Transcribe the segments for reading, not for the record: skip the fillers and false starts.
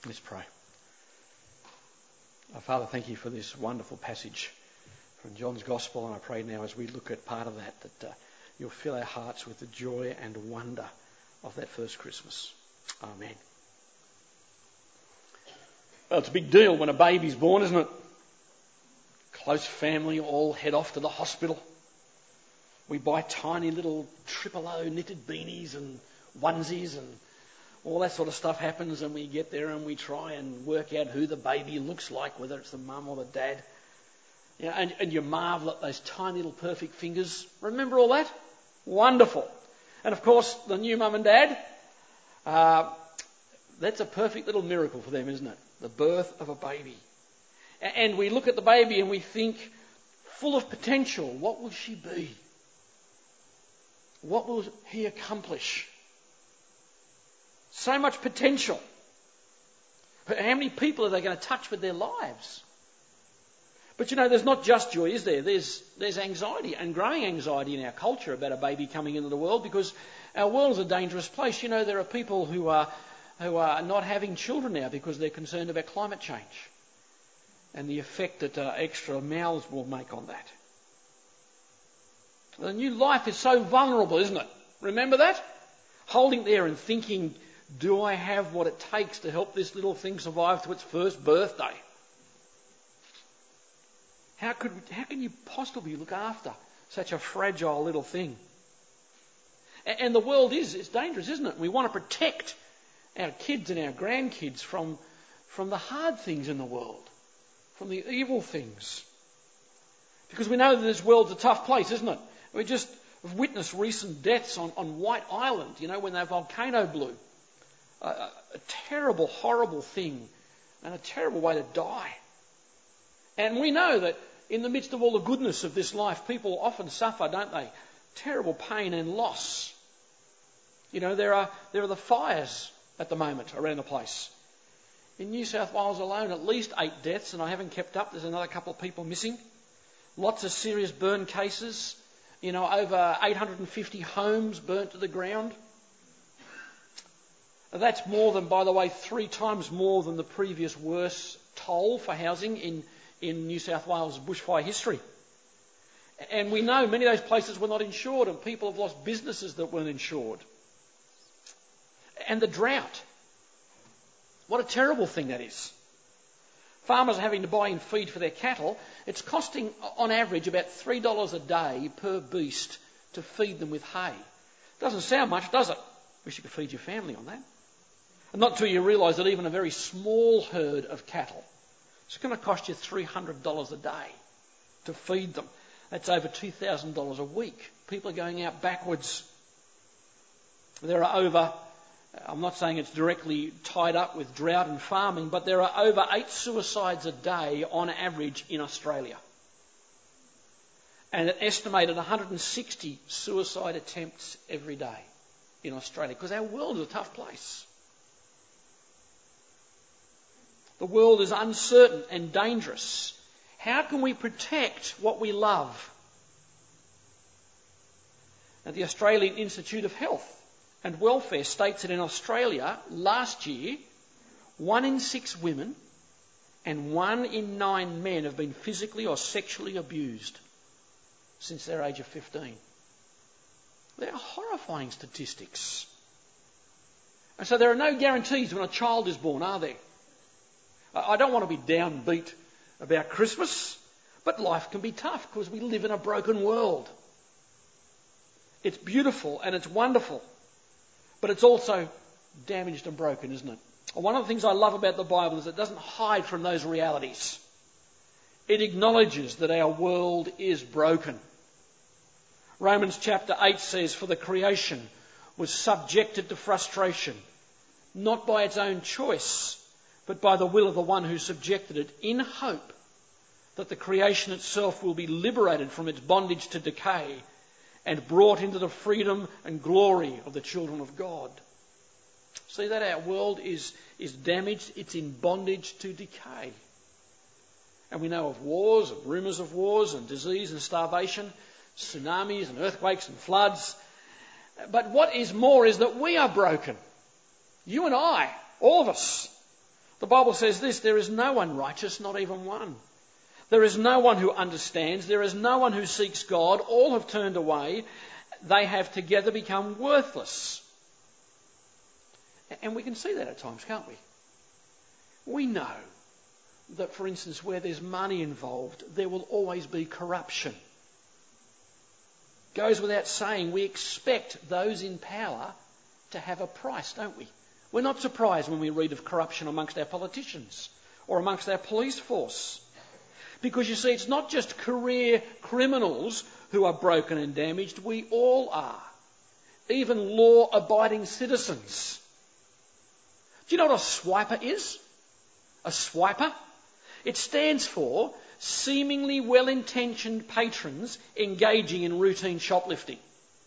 Let's pray. Our Father, thank you for this wonderful passage from John's Gospel, and I pray now as we look at part of that you'll fill our hearts with the joy and wonder of that first Christmas. Amen. Well, it's a big deal when a baby's born, isn't it? Close family all head off to the hospital. We buy tiny little O knitted beanies and onesies, and all that sort of stuff happens, and we get there and we try and work out who the baby looks like, whether it's the mum or the dad. You know, and you marvel at those tiny little perfect fingers. Remember all that? Wonderful. And of course, the new mum and dad, that's a perfect little miracle for them, isn't it? The birth of a baby. And we look at the baby and we think, full of potential, what will she be? What will he accomplish? So much potential. How many people are they going to touch with their lives? But you know, there's not just joy, is there? There's anxiety, and growing anxiety in our culture about a baby coming into the world, because our world is a dangerous place. You know, there are people who are not having children now because they're concerned about climate change and the effect that extra mouths will make on that. The new life is so vulnerable, isn't it? Remember that? Holding there and thinking, do I have what it takes to help this little thing survive to its first birthday? How can you possibly look after such a fragile little thing? And the world it's dangerous, isn't it? We want to protect our kids and our grandkids from the hard things in the world, from the evil things. Because we know that this world's a tough place, isn't it? We just have witnessed recent deaths on White Island, you know, when that volcano blew. A terrible, horrible thing, and a terrible way to die. And we know that in the midst of all the goodness of this life, people often suffer, don't they? Terrible pain and loss. You know, there are the fires at the moment around the place. In New South Wales alone, at least 8 deaths, and I haven't kept up. There's another couple of people missing. Lots of serious burn cases. You know, over 850 homes burnt to the ground. That's more than, by the way, 3 times more than the previous worst toll for housing in New South Wales bushfire history. And we know many of those places were not insured, and people have lost businesses that weren't insured. And the drought. What a terrible thing that is. Farmers are having to buy in feed for their cattle. It's costing, on average, about $3 a day per beast to feed them with hay. Doesn't sound much, does it? Wish you could feed your family on that. And not till you realise that even a very small herd of cattle, it's going to cost you $300 a day to feed them. That's over $2,000 a week. People are going out backwards. There are over, I'm not saying it's directly tied up with drought and farming, but there are over 8 suicides a day on average in Australia. And an estimated 160 suicide attempts every day in Australia, because our world is a tough place. The world is uncertain and dangerous. How can we protect what we love? Now, the Australian Institute of Health and Welfare states that in Australia last year, 1 in 6 women and 1 in 9 men have been physically or sexually abused since their age of 15. They're horrifying statistics. And so there are no guarantees when a child is born, are there? I don't want to be downbeat about Christmas, but life can be tough because we live in a broken world. It's beautiful and it's wonderful, but it's also damaged and broken, isn't it? One of the things I love about the Bible is it doesn't hide from those realities. It acknowledges that our world is broken. Romans chapter 8 says, "For the creation was subjected to frustration, not by its own choice, but by the will of the one who subjected it, in hope that the creation itself will be liberated from its bondage to decay and brought into the freedom and glory of the children of God." See that our world is damaged, it's in bondage to decay. And we know of wars, of rumours of wars, and disease and starvation, tsunamis and earthquakes and floods. But what is more is that we are broken. You and I, all of us. The Bible says this, there is no one righteous, not even one. There is no one who understands. There is no one who seeks God. All have turned away. They have together become worthless. And we can see that at times, can't we? We know that, for instance, where there's money involved, there will always be corruption. Goes without saying, we expect those in power to have a price, don't we? We're not surprised when we read of corruption amongst our politicians or amongst our police force. Because you see, it's not just career criminals who are broken and damaged, we all are. Even law-abiding citizens. Do you know what a swiper is? A swiper? It stands for seemingly well-intentioned patrons engaging in routine shoplifting.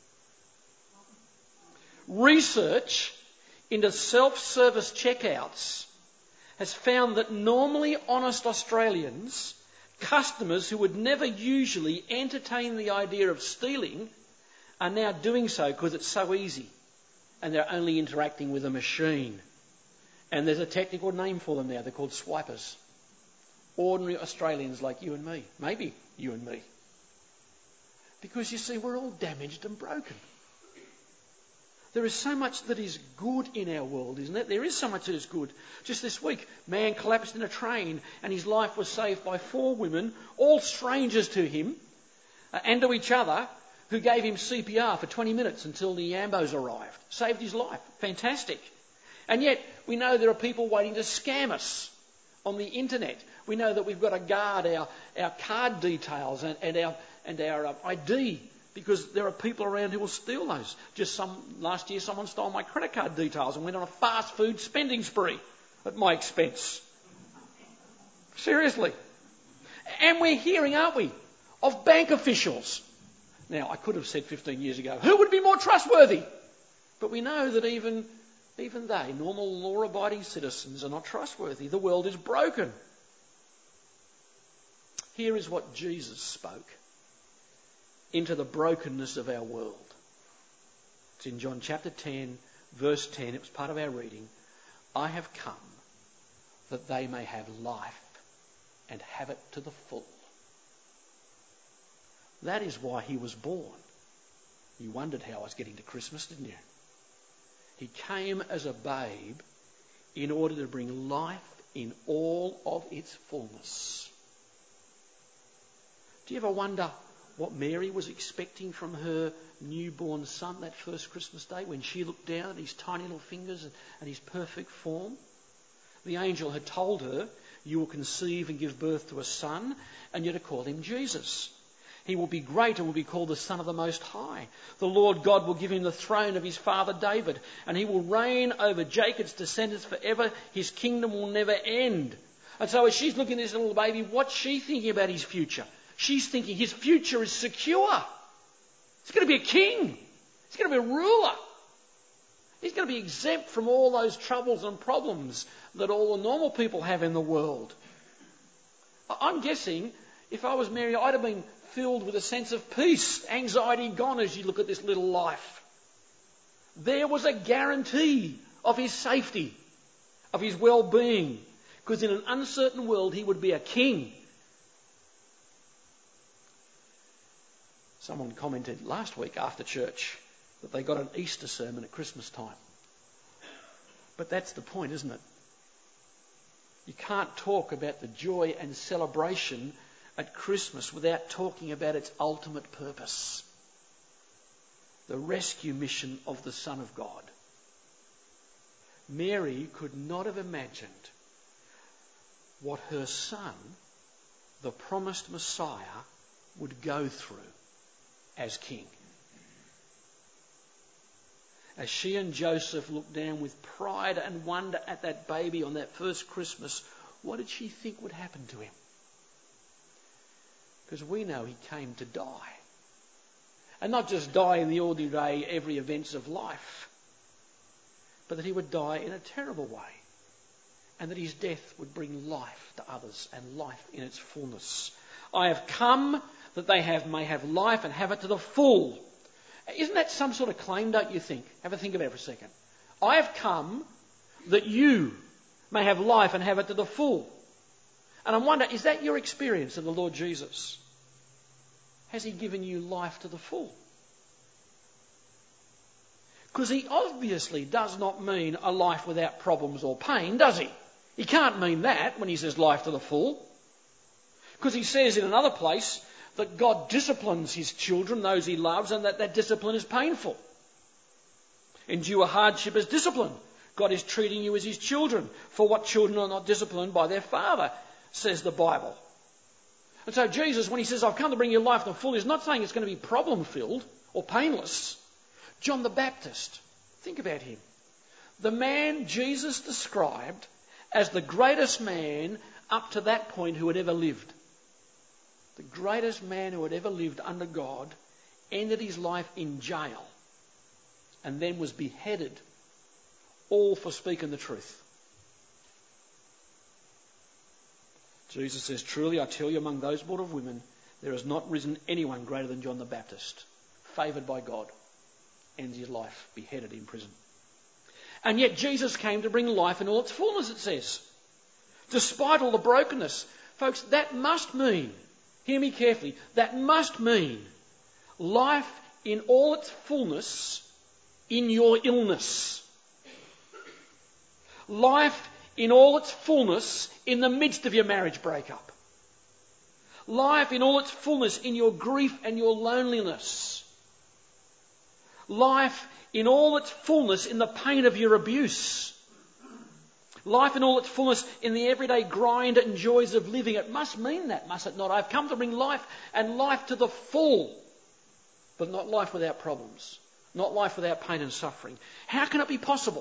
Research into self-service checkouts has found that normally honest Australians, customers who would never usually entertain the idea of stealing, are now doing so because it's so easy and they're only interacting with a machine. And there's a technical name for them now. They're called swipers. Ordinary Australians like you and me. Maybe you and me. Because you see, we're all damaged and broken. There is so much that is good in our world, isn't it? There is so much that is good. Just this week, man collapsed in a train and his life was saved by 4 women, all strangers to him and to each other, who gave him CPR for 20 minutes until the ambos arrived. Saved his life. Fantastic. And yet, we know there are people waiting to scam us on the internet. We know that we've got to guard our card details and our ID, because there are people around who will steal those. Last year, someone stole my credit card details and went on a fast food spending spree at my expense. Seriously. And we're hearing, aren't we, of bank officials. Now, I could have said 15 years ago, who would be more trustworthy? But we know that even they, normal law-abiding citizens, are not trustworthy. The world is broken. Here is what Jesus spoke into the brokenness of our world. It's in John chapter 10, verse 10. It was part of our reading. I have come that they may have life and have it to the full. That is why he was born. You wondered how I was getting to Christmas, didn't you? He came as a babe in order to bring life in all of its fullness. Do you ever wonder what Mary was expecting from her newborn son that first Christmas day when she looked down at his tiny little fingers and his perfect form? The angel had told her, you will conceive and give birth to a son, and you're to call him Jesus. He will be great and will be called the Son of the Most High. The Lord God will give him the throne of his father David, and he will reign over Jacob's descendants forever. His kingdom will never end. And so as she's looking at this little baby, what's she thinking about his future? She's thinking his future is secure. He's going to be a king. He's going to be a ruler. He's going to be exempt from all those troubles and problems that all the normal people have in the world. I'm guessing if I was Mary, I'd have been filled with a sense of peace, anxiety gone as you look at this little life. There was a guarantee of his safety, of his well-being, because in an uncertain world he would be a king. Someone commented last week after church that they got an Easter sermon at Christmas time. But that's the point, isn't it? You can't talk about the joy and celebration at Christmas without talking about its ultimate purpose. The rescue mission of the Son of God. Mary could not have imagined what her son, the promised Messiah, would go through as king. As she and Joseph looked down with pride and wonder at that baby on that first Christmas, what did she think would happen to him? Because we know he came to die. And not just die in the ordinary every events of life, but that he would die in a terrible way. And that his death would bring life to others and life in its fullness. I have come that they may have life and have it to the full. Isn't that some sort of claim, don't you think? Have a think about it for a second. I have come that you may have life and have it to the full. And I wonder, is that your experience of the Lord Jesus? Has he given you life to the full? Because he obviously does not mean a life without problems or pain, does he? He can't mean that when he says life to the full. Because he says in another place that God disciplines his children, those he loves, and that discipline is painful. Endure hardship as discipline. God is treating you as his children. For what children are not disciplined by their father, says the Bible. And so Jesus, when he says, I've come to bring you life to the full, is not saying it's going to be problem-filled or painless. John the Baptist, think about him. The man Jesus described as the greatest man up to that point who had ever lived. The greatest man who had ever lived under God ended his life in jail and then was beheaded, all for speaking the truth. Jesus says, truly I tell you, among those born of women, there has not risen anyone greater than John the Baptist, favoured by God, ends his life beheaded in prison. And yet Jesus came to bring life in all its fullness, it says. Despite all the brokenness. Folks, that must mean, hear me carefully, that must mean life in all its fullness in your illness. Life in all its fullness in the midst of your marriage breakup. Life in all its fullness in your grief and your loneliness. Life in all its fullness in the pain of your abuse. Life in all its fullness in the everyday grind and joys of living. It must mean that, must it not? I've come to bring life and life to the full, but not life without problems. Not life without pain and suffering. How can it be possible?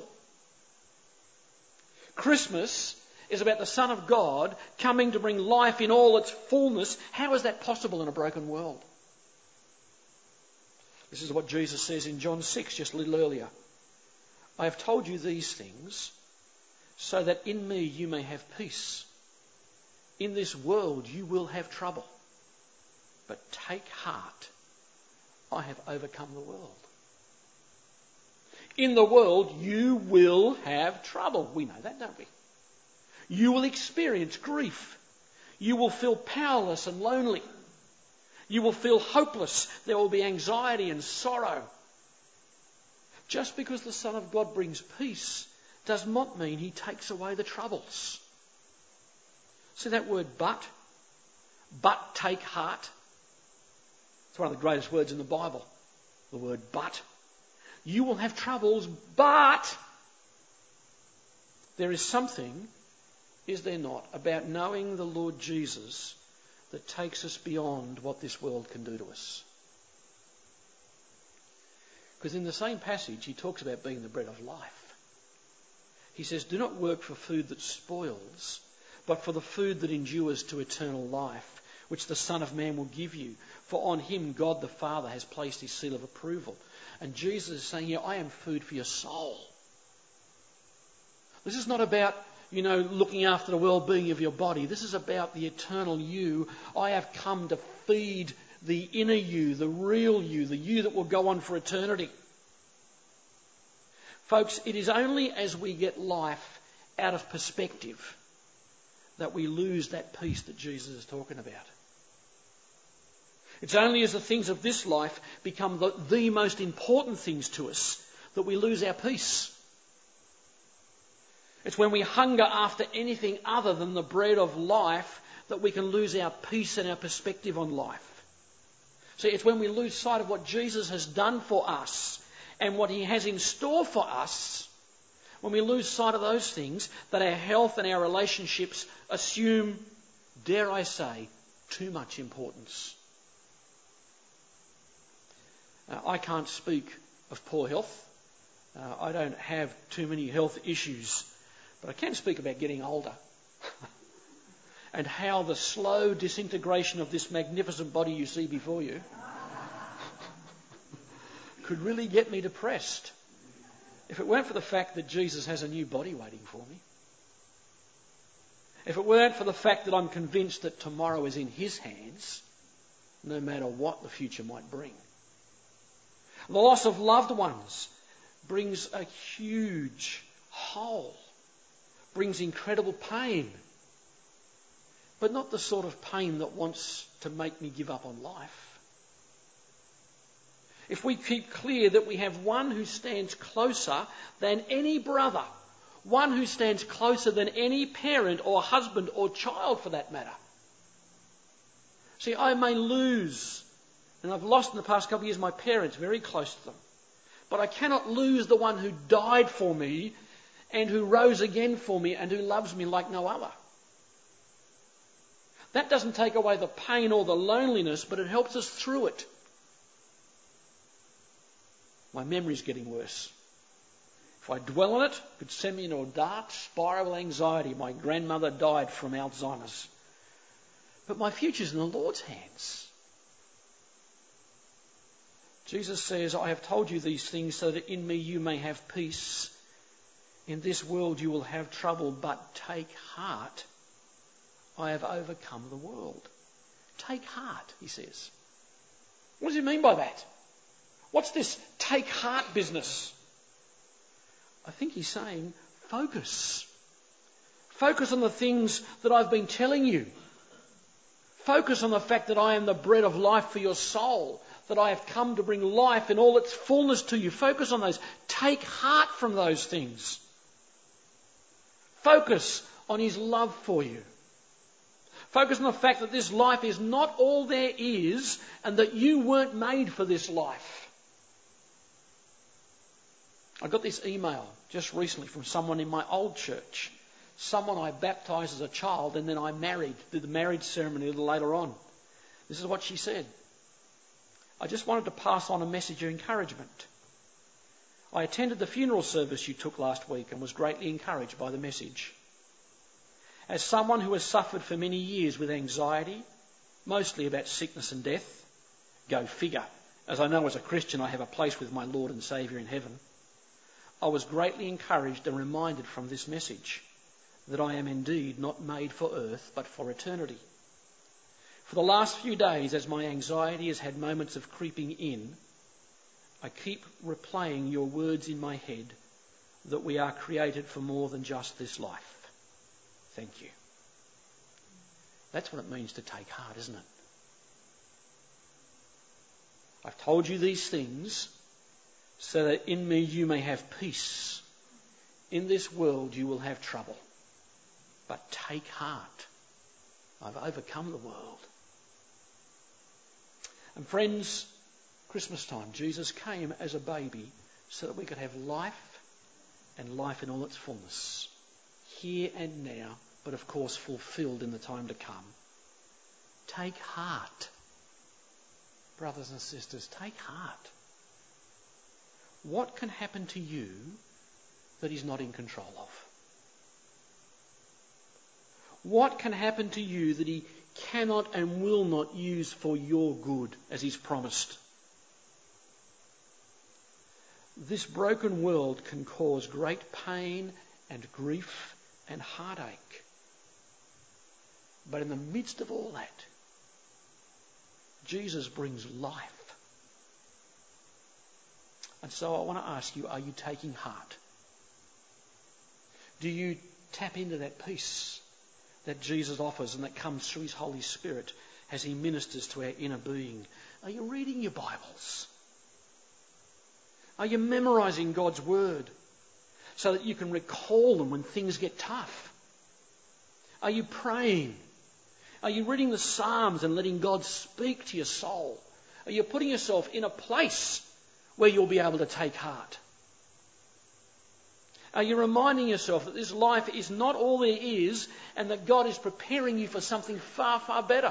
Christmas is about the Son of God coming to bring life in all its fullness. How is that possible in a broken world? This is what Jesus says in John 6, just a little earlier. I have told you these things so that in me you may have peace. In this world you will have trouble. But take heart, I have overcome the world. In the world you will have trouble. We know that, don't we? You will experience grief. You will feel powerless and lonely. You will feel hopeless. There will be anxiety and sorrow. Just because the Son of God brings peace does not mean he takes away the troubles. See that word but? But take heart. It's one of the greatest words in the Bible. The word but. You will have troubles, but there is something, is there not, about knowing the Lord Jesus that takes us beyond what this world can do to us. Because in the same passage he talks about being the bread of life. He says, do not work for food that spoils, but for the food that endures to eternal life, which the Son of Man will give you. For on him God the Father has placed his seal of approval. And Jesus is saying here, I am food for your soul. This is not about, looking after the well-being of your body. This is about the eternal you. I have come to feed the inner you, the real you, the you that will go on for eternity. Folks, it is only as we get life out of perspective that we lose that peace that Jesus is talking about. It's only as the things of this life become the most important things to us that we lose our peace. It's when we hunger after anything other than the bread of life that we can lose our peace and our perspective on life. See, it's when we lose sight of what Jesus has done for us and what he has in store for us, when we lose sight of those things, that our health and our relationships assume, dare I say, too much importance. I can't speak of poor health. I don't have too many health issues. But I can speak about getting older and how the slow disintegration of this magnificent body you see before you could really get me depressed if it weren't for the fact that Jesus has a new body waiting for me. If it weren't for the fact that I'm convinced that tomorrow is in his hands, no matter what the future might bring. The loss of loved ones brings a huge hole, brings incredible pain, but not the sort of pain that wants to make me give up on life. If we keep clear that we have one who stands closer than any brother, one who stands closer than any parent or husband or child for that matter. See, I may lose, and I've lost in the past couple of years my parents, very close to them, but I cannot lose the one who died for me and who rose again for me and who loves me like no other. That doesn't take away the pain or the loneliness, but it helps us through it. My memory's getting worse. If I dwell on it, it could send me into a dark spiral of anxiety. My grandmother died from Alzheimer's. But my future's in the Lord's hands. Jesus says, I have told you these things so that in me you may have peace. In this world you will have trouble, but take heart. I have overcome the world. Take heart, he says. What does he mean by that? What's this take heart business? I think he's saying focus. Focus on the things that I've been telling you. Focus on the fact that I am the bread of life for your soul, that I have come to bring life in all its fullness to you. Focus on those. Take heart from those things. Focus on his love for you. Focus on the fact that this life is not all there is and that you weren't made for this life. I got this email just recently from someone in my old church. Someone I baptised as a child and then I married, did the marriage ceremony a little later on. This is what she said. I just wanted to pass on a message of encouragement. I attended the funeral service you took last week and was greatly encouraged by the message. As someone who has suffered for many years with anxiety, mostly about sickness and death, go figure, as I know as a Christian I have a place with my Lord and Saviour in heaven, I was greatly encouraged and reminded from this message that I am indeed not made for earth but for eternity. For the last few days, as my anxiety has had moments of creeping in, I keep replaying your words in my head that we are created for more than just this life. Thank you. That's what it means to take heart, isn't it? I've told you these things so that in me you may have peace. In this world you will have trouble. But take heart. I've overcome the world. And friends, Christmas time, Jesus came as a baby so that we could have life and life in all its fullness. Here and now, but of course fulfilled in the time to come. Take heart. Brothers and sisters, take heart. What can happen to you that he's not in control of? What can happen to you that he cannot and will not use for your good as he's promised? This broken world can cause great pain and grief and heartache. But in the midst of all that, Jesus brings life. And so I want to ask you, are you taking heart? Do you tap into that peace that Jesus offers and that comes through his Holy Spirit as he ministers to our inner being? Are you reading your Bibles? Are you memorising God's word so that you can recall them when things get tough? Are you praying? Are you reading the Psalms and letting God speak to your soul? Are you putting yourself in a place where you'll be able to take heart? Are you reminding yourself that this life is not all there is and that God is preparing you for something far, far better?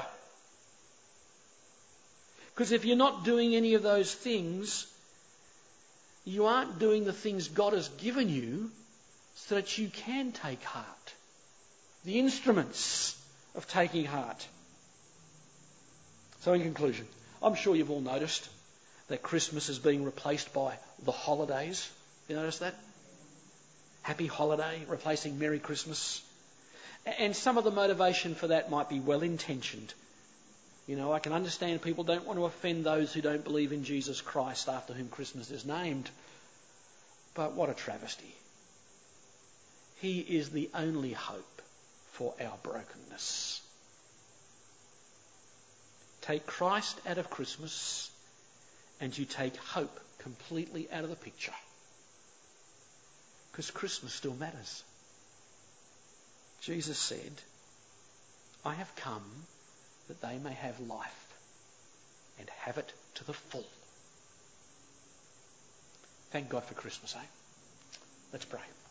Because if you're not doing any of those things, you aren't doing the things God has given you so that you can take heart. The instruments of taking heart. So in conclusion, I'm sure you've all noticed that Christmas is being replaced by the holidays. You notice that? Happy holiday replacing Merry Christmas. And some of the motivation for that might be well-intentioned. You know, I can understand people don't want to offend those who don't believe in Jesus Christ after whom Christmas is named. But what a travesty. He is the only hope for our brokenness. Take Christ out of Christmas and you take hope completely out of the picture. Because Christmas still matters. Jesus said, I have come that they may have life and have it to the full. Thank God for Christmas, eh? Let's pray.